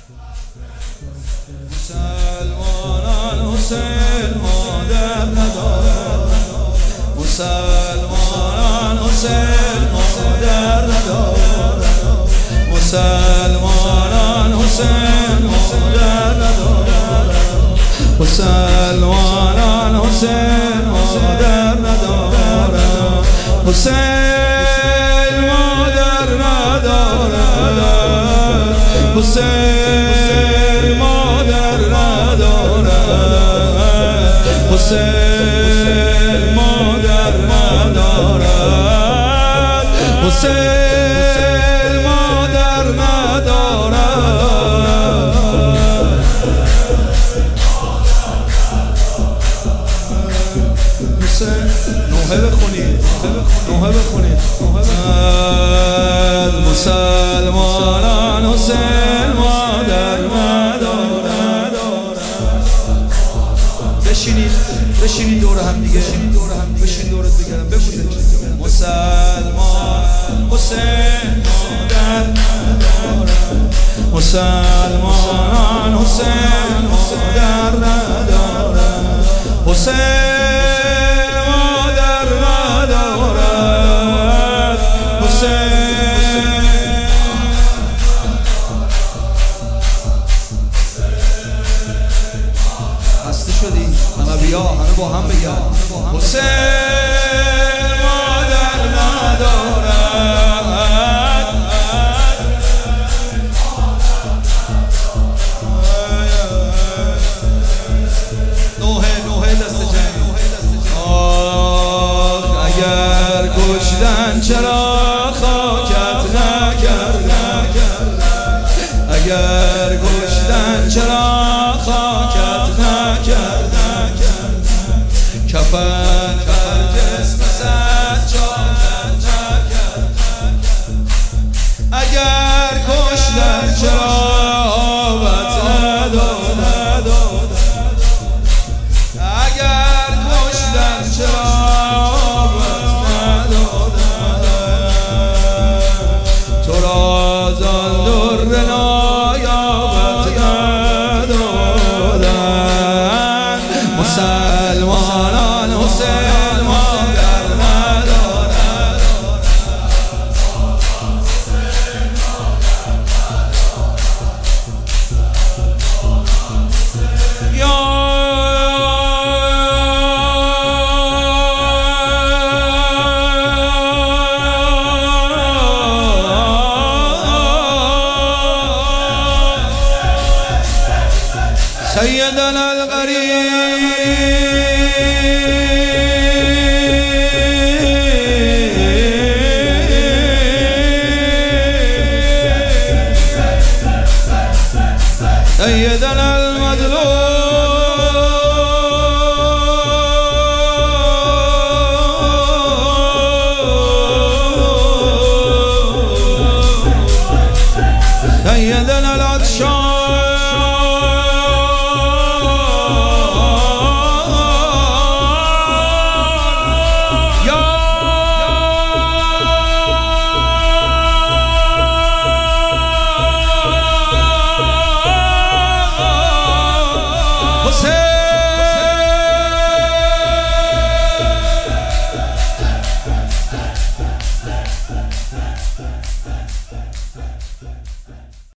مسلمانان حسین مادر ندارد، مسلمانان حسین مادر ندارد، مسلمانان حسین مادر ندارد، مسلمانان حسین مادر ندارد، حسین مادر ندارد، حسین مادر ندارد، حسین مادر ندارد، حسین مادر ندارد. حسین نوحه بخونید، نوحه بخونید. مسلمانان حسین مادر ندارد. بشینید دور هم دیگه، بشین دورت بگردم بگوید. مسلمان حسین مادر ندارد، مسلمانان حسین مادر ندارد، حسین مادر ندارد، حسین. خسته شدی؟ همه بیا، همه با هم بگم. حسین مادر ندارد، نوحه دست جنگ. اگر کشتن چرا خاکت نکردن، اگر کشتن چرا خاکت نکردن، کفن بر جسم سجادت نکردن، اگر کشتن چرا آبت ندادن، اگر کشتن چرا آبت ندادن، تو را زان در نایابت ندادن. مسلمانان حسین مادر ندارد، سيدنا الغريب سيدنا المظلوم سيدنا العطشان